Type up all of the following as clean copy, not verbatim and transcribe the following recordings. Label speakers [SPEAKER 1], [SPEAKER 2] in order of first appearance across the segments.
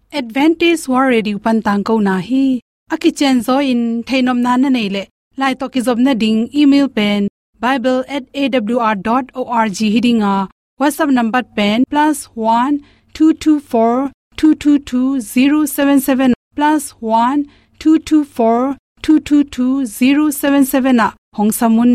[SPEAKER 1] Advantage World Radio pantang ko na hi akichen zo in thainom na na nei le lai to ki job na ding email pen bible@awr.org hidinga WhatsApp number pen +1 224 222 077 +1 224 222 077 na hong samun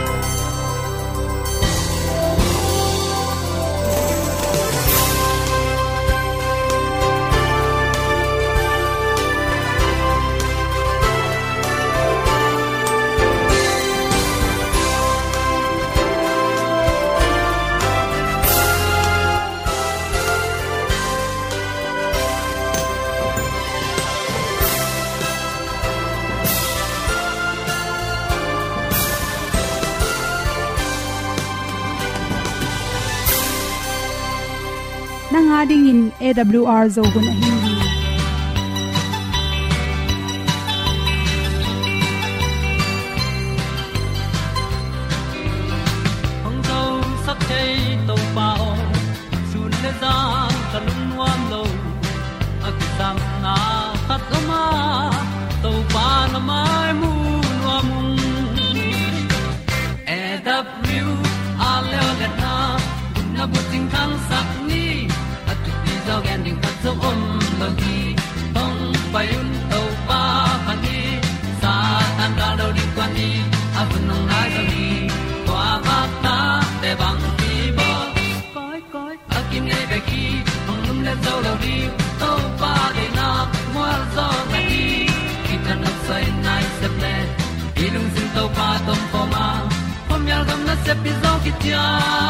[SPEAKER 1] nanga ding in AWR zo gun a hi
[SPEAKER 2] hong zo sak chei to pao sun le za kan nuam lo akisam na khat ma to pa na mai mu nuam AWR a le le na na bu ting kan sak ni dog ending cut so on lo gi hong pai un to pa pan ni sa tan da do di kwan ni a bu nong nai so gi kwa ba ta te bang ki bo koi koi a kim nei be ki hong lum le zo lo di to pa de na mo zo na di ki tan no sai nai se ple ilung sin to pa tom pa ma pom yal gam na se pi zo ki tia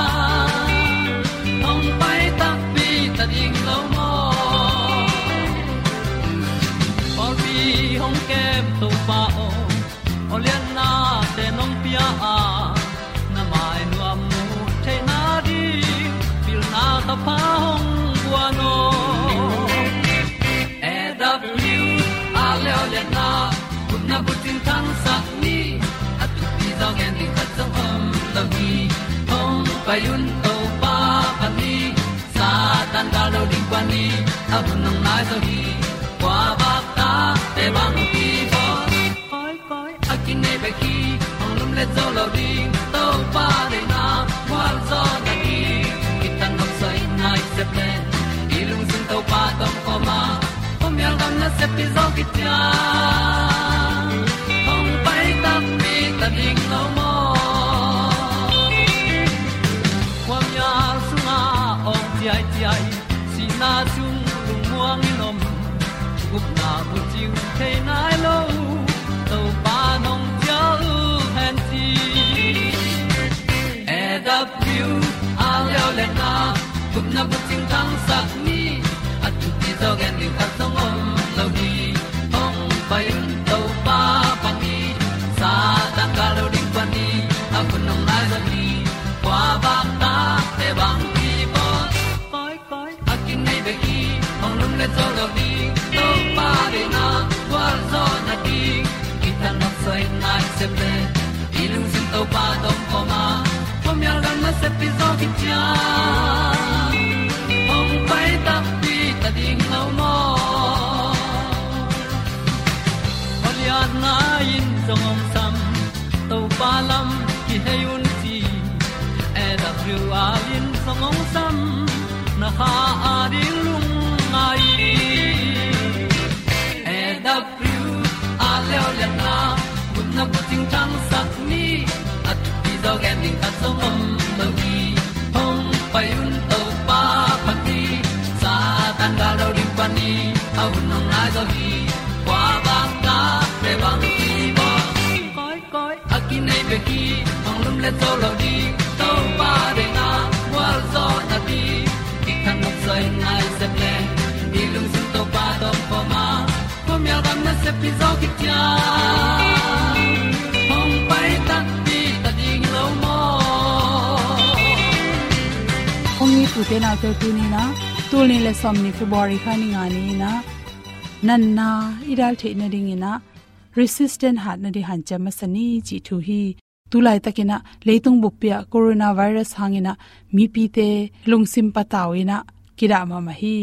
[SPEAKER 2] hong pai ta ta ding lo mo por vi hong kem to pa o lian na te nong pia a na mai nu amu the na di pil na ta pa hong bua no AWR a le lian na kun na bu tin tan sa ni at ti dog en di khat song om lo gi hong pa yun to pa pa ni tan ga lo ding kwan ni a bu nang mai so hi kwa ba ta te bang ki bo koi koi a kin nei be ki ong lum le zo lo ding to pa de na kwa zo na ni ki tan nok sai nai se ple i lung sun to pa tom ko ma pom yal gam na se pi zo ki ta ong pai ta mi ta ding lo mo kwam ya sunga ong ti ai na chung lung muang ni nom gup na bu chiu the nai lo to pa nong pia u han ti AWR a le le na gup na bu chiu tang sak ni at ti zo gen ni khat song om lo di ong pai to pa pa ni sa ta ka lo ding pa ni a bu nong nai zo ni kwa ba ta te bang ki bo koi koi a kin nei be ki ong lum le zo lo di to pa de na kwa zo na di ki ta na sai nai se ple i lung sin to pa tom ko ma pom yal gam na se pi zo ki cha ong pai ta pi ta ding lo mo ol ya na in song om sam to pa lam ki hay un ti AWR in song om sam na ha a ding lung mai AWR a le le na kun na bu ting tang sak ni at ti dog ending at song om lo gi hong pai un to pa pa ti sa tan ga lo ding pa ni au nong na zo gi kwa ba ta pe bang ti bo koi koi a kin nei be ki hong lum le zo lo di to pa de na wa zo na ti ki kan nok sai nai se ple i lung sin to pa tom pa ma pom yal gam na se pi zo ki tia hong pai ta ti ta ding lo mo
[SPEAKER 1] hong ni tu te na te tu ni na tu ni le som ni February khani nga ni na nan na idal the na ding ina resistant hat na di han chama sani chi thu hi tulai takina leitung bupya coronavirus hangina mi pi te lungsim patawina kira ma hi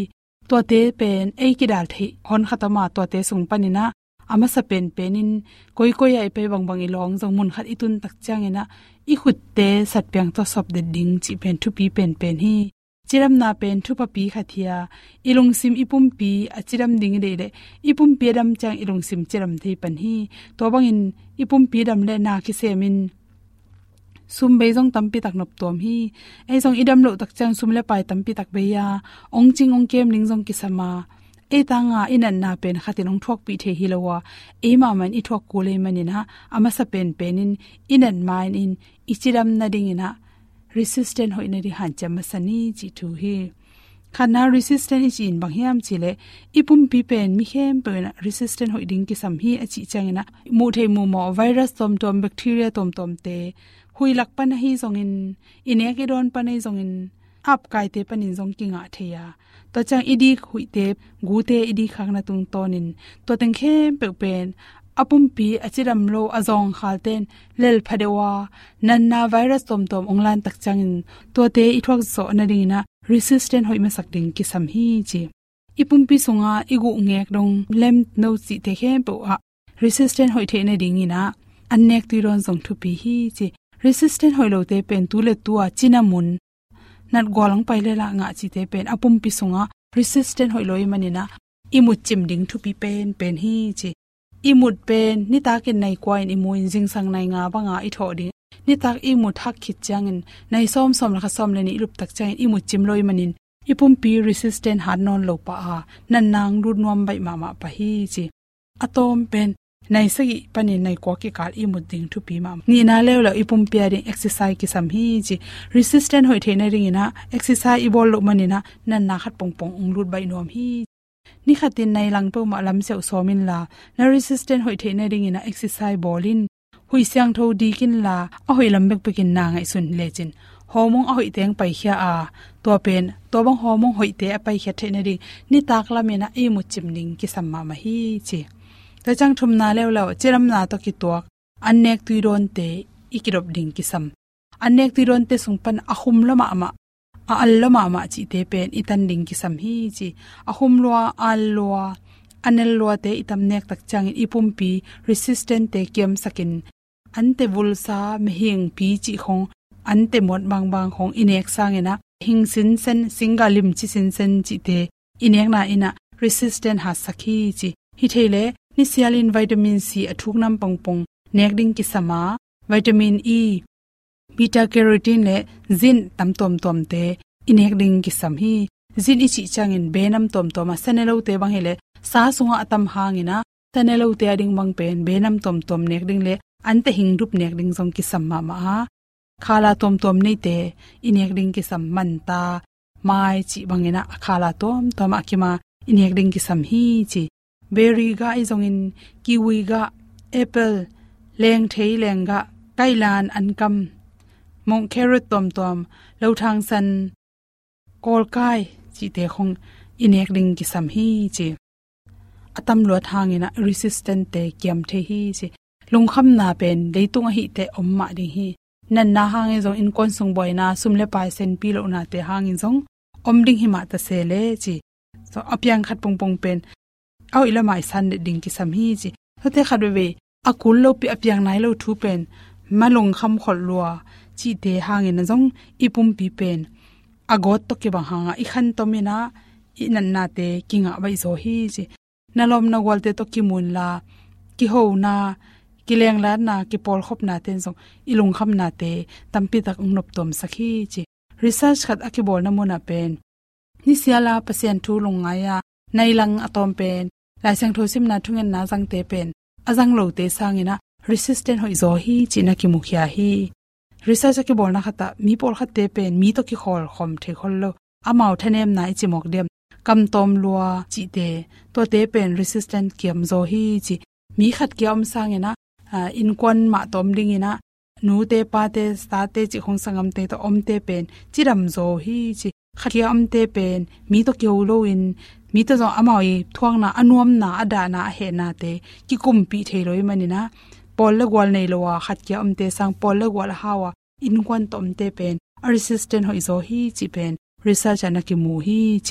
[SPEAKER 1] ตัวเตเป็นเอกิดาลเทฮอนขตมาตัวเตสุงปานินะอามาสะเป็นเป็นินก้อยๆไอไปบางๆอีลองจงมุนขัดอีตุนตักจังเนะอีขุดเตสัตเปียงตัวสอบเด็ดดิงจิเป็นทุปีเป็นฮีจิรัมนาเป็นทุปปีขัดเทียอีลงซิมอีปุ่มปีอจิรัมดิงเดเลอีปุ่มปีดำจังอีลงซิมจิรัมเทปันฮีตัวบางอินอีปุ่มปีดำเลนาคิเซมินซุมเบยจงตัมปีตักนบตัวมีไอจงอีดำโลตักจังซุมเลไปตัมปีตักเบียองจิงองเกมลิงจงกิสมาเอตางาอินันนาเป็นขัดินองทวกปีเทฮิลวะเอมามันอีทวกกูเลมันินะอามาสะเป็นนินอินันมาอินอิจิดัมนาดิงินะ resistant หอยนดิหันจามสนีจิทูฮีขันนา resistant อิจินบางเฮียมจิเลอีปุ่มปีเป็นมิเข้มเป็น resistant หอยดิงกิสัมฮีอจิจังนะมูเทมูมอไวรัสตอมแบคทีเรียตอมเตหุยลักปันฮีจงอินเนกิดอนปันฮีจงอินอับไกเตปันินจงกิงะเทียตัวจังอีดีหุยเตกูเตอีดีขักนาตุงตอนินตัวเต็งเข้มเป็นอปุ่มปีอจิรัมโลอจองขาลเตนเลลพะเดวานันนาไวรัสตอมองลานตักจังอินตัวเตอีทวกโซนาดิงนะ resistant หอยมาสักดิงกิสัมฮีจีอีปุ่มปีสุงาอีกุเงกดงเลมโนจิเตเข้มเปอะ resistant หอยเทนาดิงอินะอันเนกตีรอนจงทุปีฮีจีresistant หอยโลเตเป็นตุเลตัวจินามุนนัดกอลังไปเลยละงะจิเตเป็นอปุ่มปิสุงะ resistant หอยลอยมันนี่นะอิมุดจิมดิงทุปีเป็นฮีจิอิมุดเป็นนิตากินในกวายอิมุนจิงสังในงาบางาอิทอดินิตาอิมุดฮักขิดจังในซ้อมละคะซ้อมเลยนี่ลุบตักจังอิมุดจิมลอยมันนินอิปุ่มปี resistant หานอนโลปะนันนางรุดนวมใบมาปะฮีจิอะตอมเป็นในสกิปนินในกวกิกาลอีมุดดิงทุปีมานี่นาเลวละอีปุ่มเปียดิง exercise กิสัมฮีจิ resistant หอยเทในริงนะ exercise อีบอลลมันินะนันนาขัดปงองรุดใบนวมฮีนี่ขัดตินในลังเปมาลำเซลซอมินลานะ resistant หอยเทในริงนะ exercise บอลินหุยเสียงโทดีกินลาเอาหอยลำเบกไปกินนางไอสุนเลจินฮอมงเอาหอยเตงไปเขียตัวเป็นตัวบังฮอมงหอยเตไปเขียเทในริงนี่ตากละเมนะอีมุดจิมดิงกิสัมมาฮีจิแต่จังทุมนาแล้วเจรมนาตกิตัวอันเนกตุยโดนเตอีกิรบดิงกิสัมอันเนกตุยโดนเตสุงปันอะคุมละมาอัลละมาจิเตเป็นอิตันดิงกิสัมฮีจิอะคุมลัวอัลลัวอันเนลลัวเตอิตัมเนกตักจังอีปุ่มปี resistant เตเกียมสกินอันเตวุลซาเมหิงปีจิของอันเตหมดบางของอินเนกสร้างเนะหิงสินเซนสิงกาลิมจิสินเซนจิเตอินเนกนาอินะ resistant หาสักฮีจิฮิเทเลนิเซียลินวิตามินซีอทุกน้ำปงเนกดิงกิสมาวิตามินอีบีตาแคโรทีนและซินตำตอมเตอินเนกดิงกิสัมฮีซินอิจิจังอินเบนัมตอมเซเนโลเตบังเฮเลซาสุงะตัมหางินะเซเนโลเตดิงบังเป็นเบนัมตอมเนกดิงเลอันเตหิงรูปเนกดิงซงกิสัมมาคาลาตอมนี่เตอินเนกดิงกิสัมมันตาไมจิบังเฮนะคาลาตอมอะกิมาอินเนกดิงกิสัมฮีจิเบอรี่กาอีจงอินกิวีกาแอปเปิลแรงเทยแรงกะไกลานอันกำมงแครอทตอมเลวทางสันกอลไกจิเตคงอินเอกดิงกิสัมฮีจิอะตัมลัวทางอินะ resistant เตเกียมเทฮีจิลงคำนาเป็นได้ตุงหิเตอมมาดิฮีนันนาหางอิจงอินคอนซุงบอยนาซุมเลปายเซนปีโลนาเตหางอิจงอมดิงหิมาตะเซเลจิso อพยังขัดปงเป็นเอาอิละหมายสันเดดิงกิสัมฮีจิถ้าเตขัดเวอากุลโลปิอพยังไหนโลทูเป็นมาลงคำขอลัวจีเตหางอินจงอีปุ่มปีเป็นอากอดตกเก็บหางอีขันตอมินะอีนันนาเตกิงะใบโซฮีจินาลมนากวลเตตกิมุนลากิโหนากิเลงลานากิปอลคบนาเตนจงอีลงคำนาเตตัมปิตักอุนบตมสักฮีจิรีเสิร์ชขัดอคิบอลนามุนาเป็นนิเซียลาเปอร์เซ็นต์ทูลงไงในลังอะตอมเป็นลายเสียงโทซิมนาทุงเงินนาจังเตเป็นอาจังโลเตสร้างอินะ resistant หอยโซฮีจีนักมุขยาฮี research กิบอลนักตะมีปอลขัดเตเป็นมีตกิขอลคอมเทคอลโลอามาทะเนมนายจิมอกเดียมกำตอมลัวจีเตตัวเตเป็น resistant เกียมโซฮีจีมีขัดเกียมสร้างอินะอินควันมาตอมดิงอินะนูเตปาเตสตาเตจิของสังกัมเตตอมเตเป็นจิรัมโซฮีจีขัดเกียมเตเป็นมีตกิโอโลอินมีตัวจงอมอยทวงนาอนุมนาอดานาเฮนาเตกิกุมปีเทโรยมันนะปอลเลกวลในโลวาขัดเกียมเตสังปอลเลกวลฮาวาอินควันตอมเตเป็น resistant หอยโซฮีจิเป็น research นักกิมูฮีจิต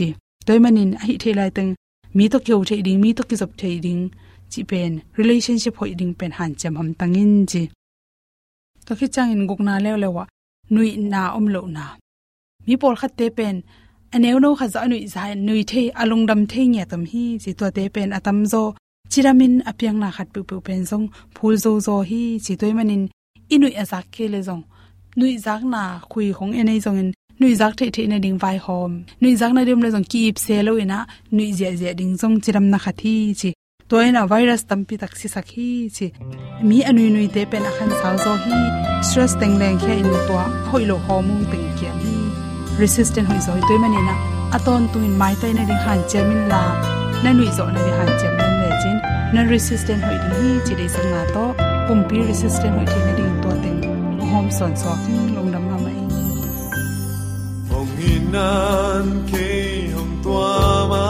[SPEAKER 1] toy manin hi thelai teng mi to keu the ding mi to ki jop the ding chi pen relationship hoi ding pen han cham ham tangin ji to khi chang in guk na lewa nui na lo na mi pol khat te pen aneu no kha za nui za nui the alung dam the nya tam hi chi to te pen atam zo chiramin apyang na khat pu pen jong phul zo hi chi toy manin inui azak ke le jong nui zak na khui khong enei jong in nui zak the na ding vai hom nui zak na rim le jong keep se lo ina nui je ding jong chiram na khathi chi toina virus tampi taksi sakhi chi mi anui te pen akhan saw zo hi stress teng leng khe in to hoilo homung teng kiam hi resistant hoi zo toy manina aton tuin mai tai na ding han chemin la na nui zo na ri han chem nan le chin na resistant hoi ding hi chi dei sang na to pumpi resistant hoi the na ding to teng hom son so king longdam ma mai
[SPEAKER 3] hong hinan ke hong tua ma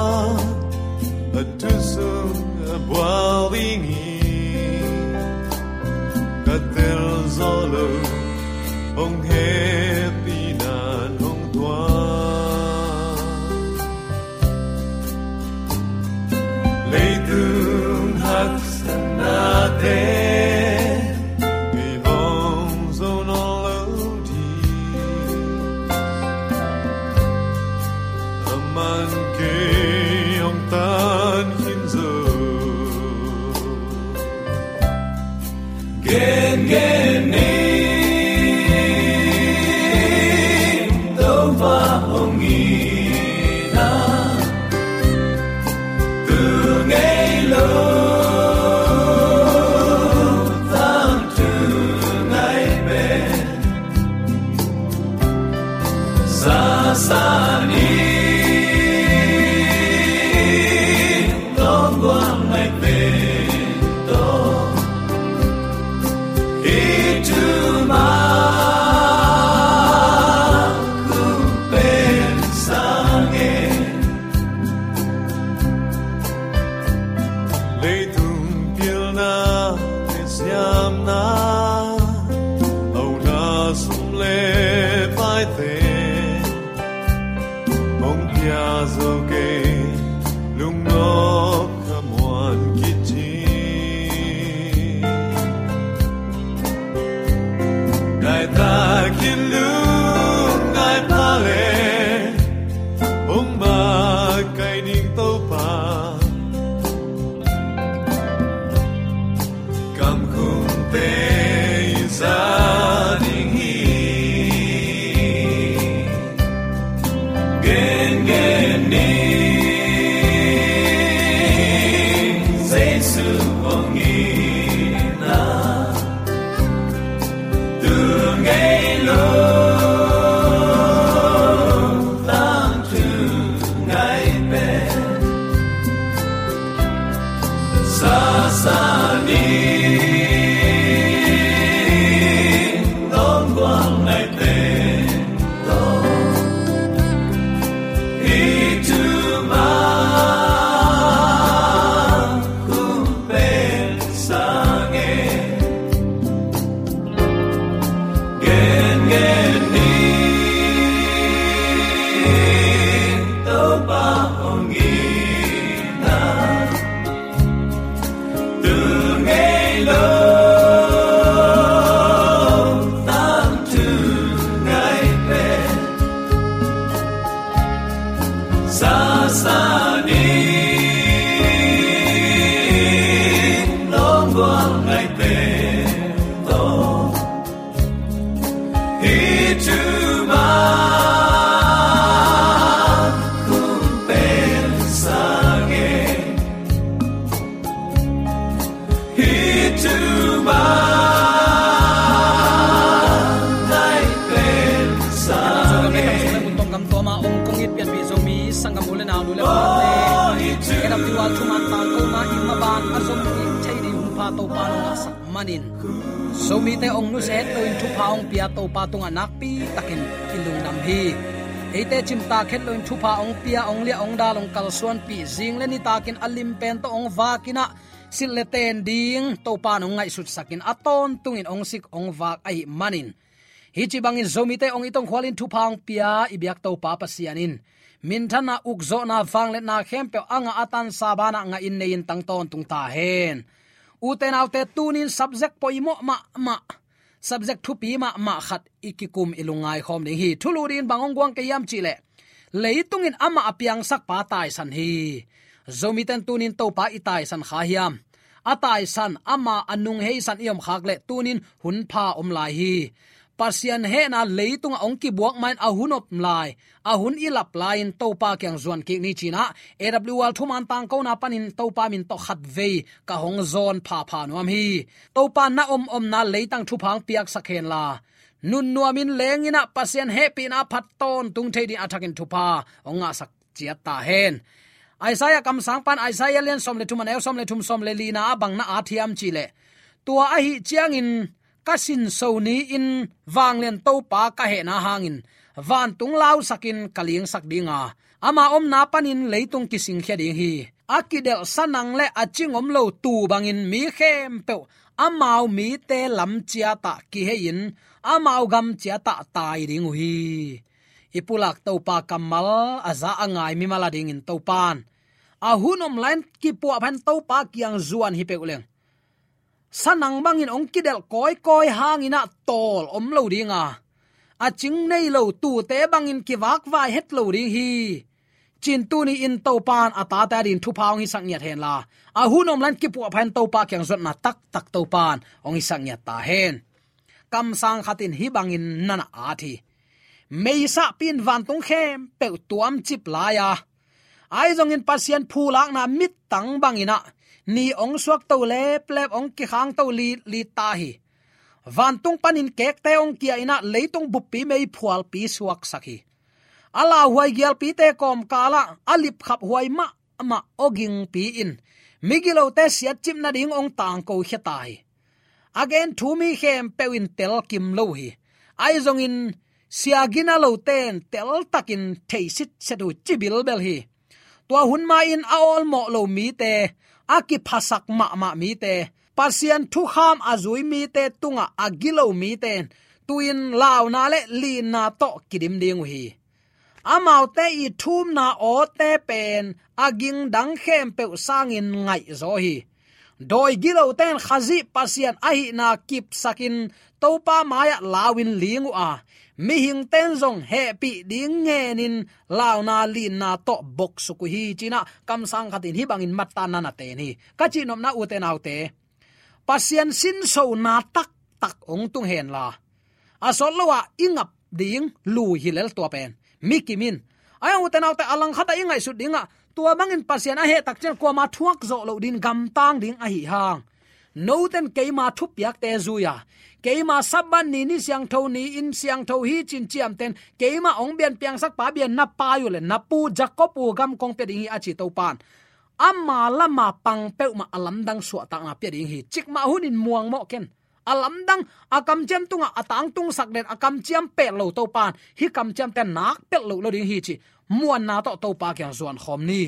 [SPEAKER 3] atusung boalingi katel zolo hong happy nan hong tua leidung hak sanate
[SPEAKER 4] somi te ong nu set loin thu paung pia to pa tung anak pi takin kilung nam hi eite chimta khet loin thu pa ong pia ong lia ong da long kal suan pi jing le ni takin alim pen to ong vakina sil le ten ding to pa nong ngai sut sakin aton tungin ong sik ong vak ai manin hi chi bangin zomi te ong itong khwalin thu paung pia ibyak to pa pasianin min thana ukzo na wang le na khem pe anga atan sabana nga in nein tang ton tung ta hen uten autte tunin subject poimo ma subject thu pi ma khat ikikum ilungai khom ding hi thulurin bangong gwang ke yam chile leitungin ama apiang sak pa tai san hi zomiten tunin to pa itai san kha hiam atai san ama anung hei san iom khak le tunin hun pha om lai hi pasian he na leitung ong ki buak main ahun op lai ahun ilap lain to pa kyang zuan ki ni china awl thuman tang ko na panin to pa min to khat ve ka hong zon pha nuam hi to pa na om na leitang thu phang piak sakhen la nun nuamin lengina pasian happy na phat ton tung thedi athakin thu pa onga sak chia ta hen Isaiah kam sang pan Isaiah len som le thuman el som le thum som le lina bang na athiam chile tua a hi chiang in kasin soni in wang len to pa ka he na hangin van tung lau sakin kaling sak dinga ama om na panin leitung kising khia ding hi akidel sanang le aching om lo tu bangin mi khem pe amau mi te lam chia ta ki hein amau gam chia ta tai ding hi ipulak to pa kamal aza angai mi mala ding in to pan ahunom line ki pu phan to pa kyang zuan hi pe uleng sanang bangin ong kidel koi hangina tol om lo dinga aching nei lo tu te bangin ki wak vai het lo ding hi chin tu ni in to pan ata ta din thu phang hi sang nyat hen la ahunom line ki pu phan to pa kyang zot na tak to pan ong hi sang nyat ta hen kam sang khatin hi bangin nana athi meisa pin van tung khem pe tuam chip la ya ai jong in pasien phulak na mit tang bangina ni ong suak to lep ong ki khang to li ta hi van tung panin kek te ong kia ina leitung buppi mei phual pi suak sakhi ala huai gial pi te kom kala alip khap huai ma oging pi in migilo te siat chim na ding ong tang ko khetai again thu mi khem pewin tel kim lo hi ai jong in siagina lo ten tel takin theisit sedu chibil bel hi tua hun ma in aol mo lo mi te aki phasak ma mi te pasian thu kham azui mi te tunga agilo mi ten tuin law na le li na to kidim ding hi amau te I thum na o te pen aging dang khem pe sangin ngai zo hi doi gilo ten khazi pasian ahi na kip sakin topa maya lawin lingu a mi hing ten zong happy ding ngenin launa lin na to box su hi china kam sang khatin hi bangin matta na na te ni ka chi nom na u te nau te pasien sin so na tak ong tung hen la asol lowa ingap ding lu hilel to pen mikimin ay u te nau te alang khata ingai su dinga tua bangin pasien a he tak chen ko ma thuak zo lo din gam tang ding a hi hang no ten keima thu piak te zuya keima saban ni siang tho ni in siang tho hi chin chiam ten keima ong bian piang sak pa bian na pa yu le na pu jakopu gam kong pe ding hi achi to pan amma lama pang pe ma alam dang suwa ta na pe ding hi chik ma hunin muang mo ken alam dang akam chem tunga atang tung sak den akam chiam pe lo to pan hi kam chiam ten nak pe lo ding hi chi muan na to pa kyang zuan khom ni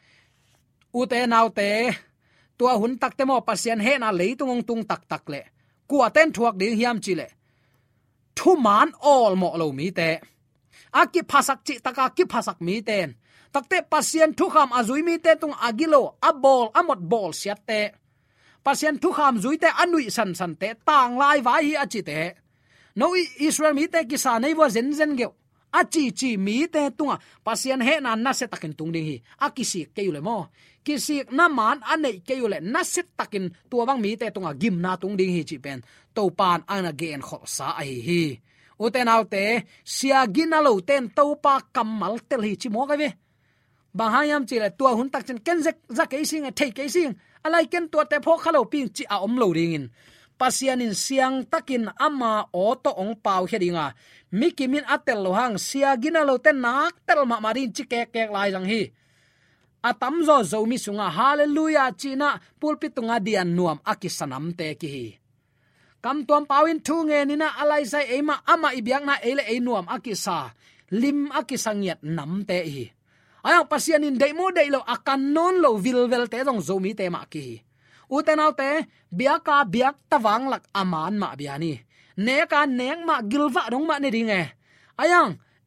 [SPEAKER 4] ute naw te tua hun tak te mo pasien he na leitung tung tak le kwa ten thuak ding hiam chile thu man all mo lo mi te aki phasak chi taka ki phasak mi ten takte pasien thu kham azui mi te tung agilo abol amot bol siat te pasien thu kham zui te anui san te tang lai vai hi achi te no Israel mi te kisa nei wa zen ge achi mi te tunga pasien he na se takin tung ding hi akisi ke yule mo kisik na man anei ke yule na sit takin tua bang mi te tunga gim na tung ding hi chi pen to pan an again kho sa ai hi uten autte sia ginalo ten to pa kamal tel hi chi mo ka ve bahayam chi le tua hun tak chen ken za ke sing a thei ke sing alai ken tua te pho khalo ping chi a om lo ding in pasianin siang takin ama oto ong pau hedinga mikimin atel lo hang sia ginalo ten nak tel ma marin chi kek lai jang hi atam zo mi sunga hallelujah china pulpit tunga dian nuam akisanam te ki hi kam tuam pawin thu nge ni na alai sai ema ama ibyak na ele e nuam akisa lim akisangiat nam te hi ayang pasianin deimo deilo akan non lo vilvel te dong zo mi te ma ki utenaute biaka biak tawang lak aman ma biani neka nek ma gilwa dong ma ne dinge ayang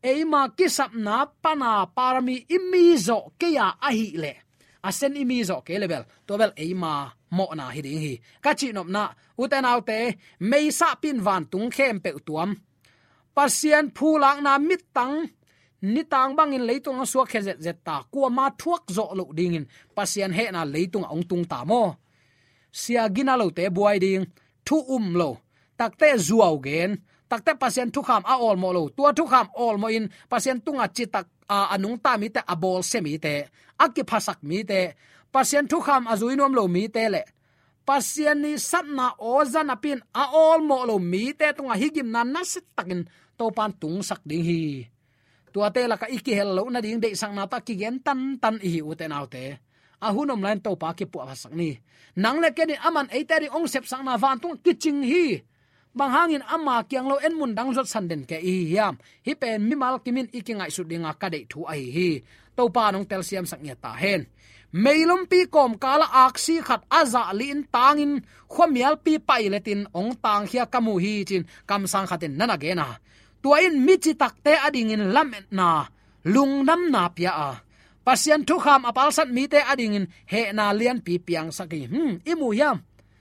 [SPEAKER 4] eima kisap na pana parami imizo ke ya ahi le asen imizo ke level to bel eima mo na hi ding hi ka chi nop na uten autte meisa pin van tung khem pe tuam pasien phulang na mit tang ni tang bangin leitung a suak khezet zet ta kwa ma thuak zo lo dingin pasien he na leitung ong tung ta mo sia gina lo te buai ding thu lo takte zuaw gen takte pasien thu kham a ol mo lo tua thu kham ol mo in pasien tunga chitak anung ta mi te abol se mi te akki phasak mi te pasien thu kham azuinom lo mi te le pasien ni satna ozan apin a ol mo lo mi te tunga higim nan na sit takin to pan tung sak ding hi tua te la ka iki hel lo na ding de sang na ta ki gen tan hi u te nau te a hunom lain to pa ki pu asak ni nang le ken aman eiteri ong sep sang na van tung kiching hi bang hangin ama kyang lo en mun dang zot san den ke i hiam hi pen mi mal kimin ikingai su dinga ka de thu ai hi to pa nong tel siam sak nya ta hen meilom pi kom kala aksi khat aza lin tangin khomial pi pailetin ong tang hia kamu hi chin kam sang khatin nana ge na tuain michi takte ading in lam na lungnam na pia a pasien thu kham apal sat mi te ading in he na lian pi piang saki imu yam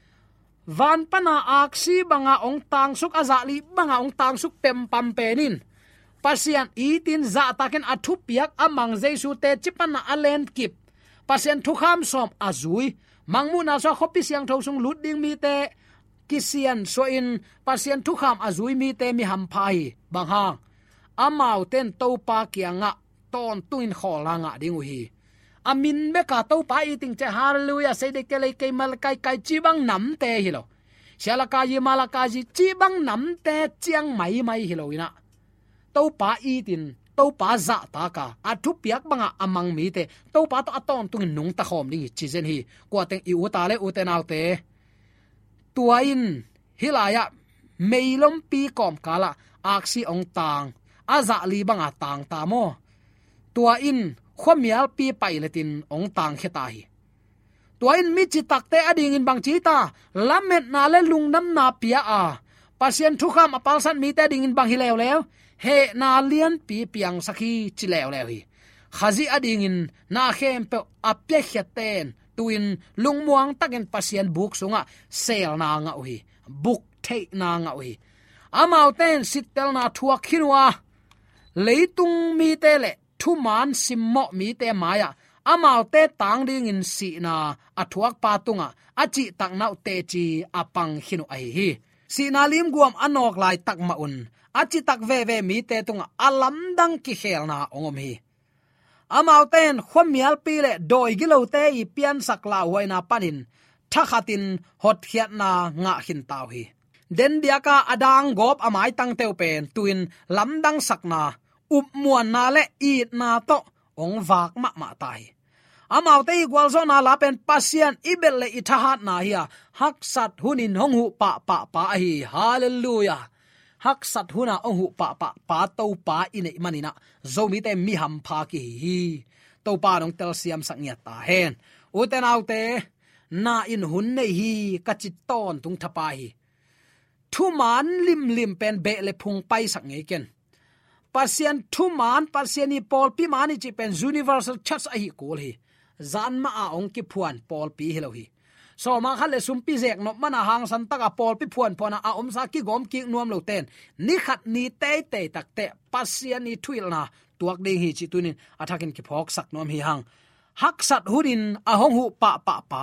[SPEAKER 4] van pana aksi banga ong tang suk azali banga ong tang suk pem pam penin pasien itin za taken athu piak amang jesu te chipana alen kip pasien thu kham som azui mangmuna so khopi siang tho sung lut ding mi te kisian so in pasien thu kham azui mi te mi ham phai bang hang amau ten to pa kianga ton tuin kholanga ding hi amin be ka to pa iting che hallelujah se de kele ke mal kai kai chi bang nam te hi lo shala ka yi mala ka ji chi bang nam te chiang mai hi lo ina to pa itin to pa za ta ka athu piak banga amang mi te to pa to aton tung nung ta khom ding chi zen hi kwa teng i u ta le u te nau te tuain hilaya meilom pi kom kala aksi ong tang aza li banga tang ta mo tuain khomial pi pailetin ong tang kheta hi tuain mi chi takte ading in bang chi ta lamet na le lungnam na pia a pasien thu kham apal san mi te ding in bang hi lew lew he na lian pi piang sakhi chi lew lew hi khazi ading in na khem pe apye kheten tuin lungmuang takin pasien buk sunga sel na nga hi buk thei na nga hi amau ten sitel na thuak khinwa leitung mi te le thu man simmo mi te maya amau te tang ding in si na athuak pa tunga achi tak nau te chi apang hinu ai hi si na lim guam anok lai tak ma un achi tak ve mi te tunga alam dang ki khel na ongom hi amau ten khomial pi le doi gilo te i pian sak la huaina panin thakhatin hot khiat na nga hin taw hi den biaka adang gop amai tang teu pen tuin lamdang sakna up muan na le i na to ong wak ma tai amau te gwal zo na la pen pasien ibel le ithahat na hiya hak sat hunin hong hu pa hi hallelujah hak sat huna ong hu pa to pa ine manina zomi te mi ham pha ki hi to pa nong tel siam sak nya ta hen uten autte na in hun nei hi kachit ton tung thapa hi thu man lim pen be le phung pai sak ngei ken pasien thu man pasien ni pol pi mani chi pen universal church a hi kol hi zan ma a ong ki phuan pol pi helo hi so ma khale sum pi zek no mana hang san taka pol pi phuan phona a om sa ki gom ki nuam lo ten ni khat ni te tak te pasien ni thuil na tuak ding hi chi tunin athakin ki phok sak nom hi hang hak sat hurin a hong hu pa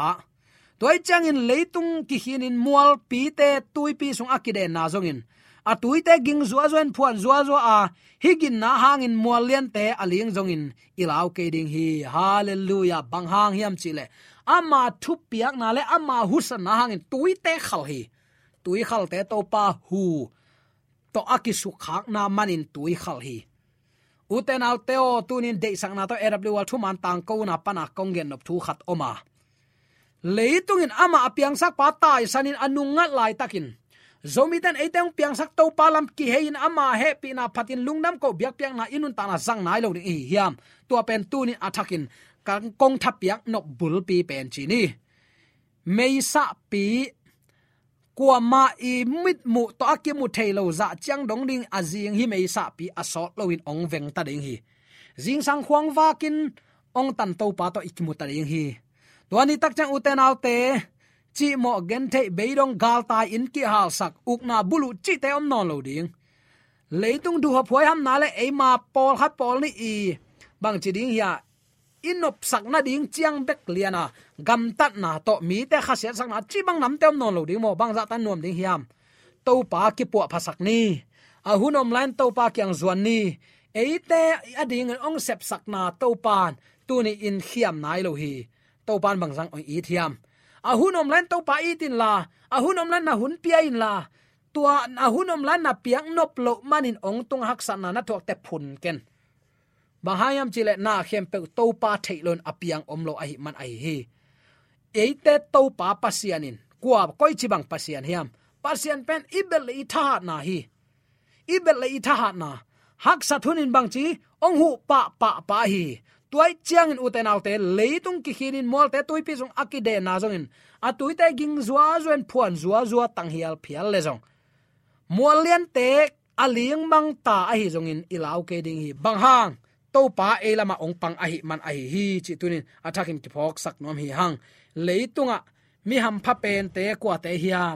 [SPEAKER 4] toy changin leitung ki hinin mual pi te tui pi sung akiden na zongin a tuite ging zuwa zoen phuan zuwa a higin na hangin mual lian te aling zongin ilaw ke ding hi hallelujah bang hang hiam chile ama thu piak na le ama husan na hangin tuite khal hi tui khal te to pa hu to akisu khak na manin tui khal hi uten au teo tunin de sang na to awl thu man tang ko na pana kongen nop thu khat oma leitungin ama apiang sak pa tai sanin anunga lai takin zomitan eiteng piang sak to palam ki hein ama happy na phatin lungnam ko biak piang na inun ta na sang nai lo ni hiam tua pen tu ni athakin kang kong thapiak nok bul pi pen chi ni meisa pi kwa ma i mit mu to akimu thailo za chang dong ding azing hi mei sa pi asot loin ong veng ta ding hi jing sang khwang wakin ong tan to pa to ikimu ta ding hi tuani tak chang uten autte chi mo gen thei beidong gal tai in ki hal sak ukna bulu chi te om non lo ding leitung du ha phoi ham na le e ma pol khat pol ni i bang chi ding ya inop sak na ding chiang bek liana gam tat na to mi te kha se sak na chi bang nam tem non lo ding mo bang za tan nom ding hiam to pa ki pu phasak ni a hunom line to pa kyang zuan ni eite ading ong sep sak na to pan tu ni in khiam nai lo hi to pan bang jang oi i thiam a hunom line to pa i tin la a hunom line na hun pia in la tua a hunom line na piang nop lo manin ong tung hak san na thok te phun ken bahayam chile na khem pe to pa thailon apiang omlo ai man ai hi eite to pa pasianin kwa koi chibang pasian hiam pasian pen ibel i tha na hi ibel i tha na hak sathunin bang chi ong hu pa hi tuai chiang in uten autte leitung ki khinin molte tui pi jong akide na jong in atui te ging zua zuen phuan zua tang hial phial le jong molian te aling mang ta a hi jong in ilau ke ding hi bang hang to pa elama ong pang a hi man a hi chi tunin athakin ki phok sak nom hi hang leitunga mi ham pha pen te kwa te hiam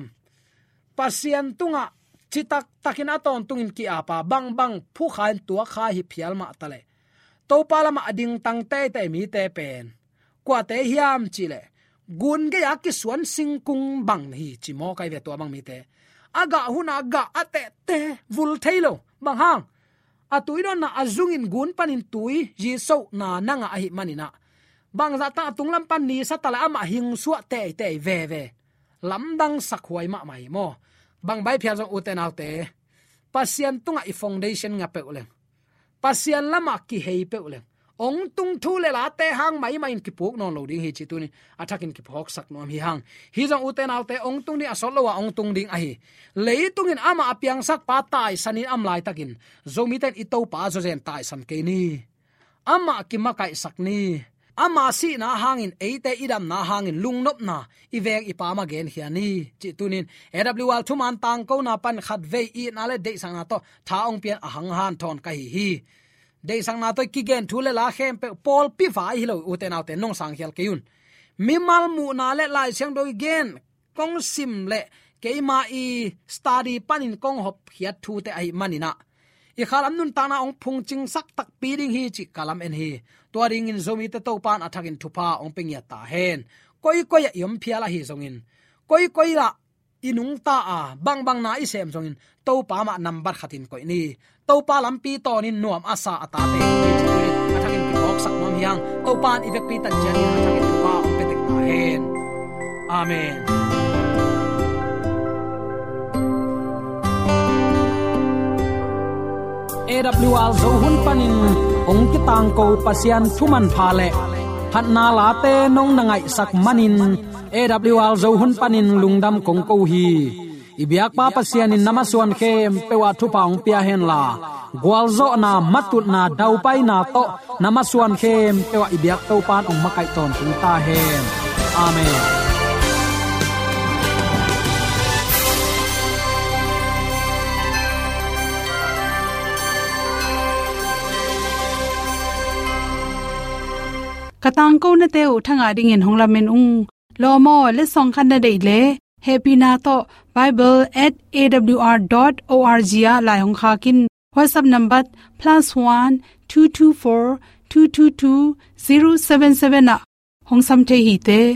[SPEAKER 4] pasian tunga chitak takin aton tungin ki apa bang phu khan tua kha hi phial ma tale to palama ading tang te mi te pen kwa te hiam chile gun ge ya ki suan sing kung bang hi chi mo kai ve to bang mi te aga huna ga ate te vul thailo bang hang atuiron na azungin gun panin tui ji so na nanga ahi manina bang za ta tunglam pan ni sa tala ama hing suwa te ve lamdang sakhwai ma mai mo bang bai phya jong uten autte pasian tunga I foundation nga pe uleng pasian lama ki hei pe uleng ong tung thu le la te hang mai in ki puk non lo ding hi chi tu ni athakin ki phok sak nom hi hang hi jong uten autte ong tung ni asol lo wa ong tung ding a hi leitungin ama apiang sak pa tai sanin am lai takin zomi ten ito pa zo zen tai san ke ni ama ki makai sak ni ama si na hangin eite idam na hangin lungnop na ivek ipama gen hiani chi tunin awl thuman tang ko na pan khat ve I na le de sang na to tha ong pian ahang han thon ka hi de sang na to ki gen thule la khem pe pol pi vai hi lo uten autte nong sang hial keun mimal mu na le lai siang do gen kong sim le keima I study panin kong hop hiat thu te ai manina I khalam nun ta na ong phung ching sak tak pi ding hi chi kalam en hi to ring in zomi te to pan athakin thupa ong pengya ta hen koi yom phiala hi zongin koi la inung ta a bang na I sem zongin to pa ma number khatin koi ni to pa lampi to nin nuam asa ata te athakin ki ok sak nom yang to pan I vek pi tan jan athakin thupa ong petek ta hen amen AWR zo hun panin ong ki tang ko pasian thuman phale hat na la te nong nangai sak manin AWR zo hun panin lungdam kong ko hi ibyak pa pasianin namaswan khem pewa thu paung pia hen la gwalzo na matut na dau pai na to namaswan khem pewa ibyak to pan ong makai ton tung ta hen amen
[SPEAKER 1] katang ko na teu thanga ding in honglamen lomo le song khan na dei le happy na to bible@awr.org ya la hong kha kin whatsapp number +1 224 222 077 na hong sam the hi te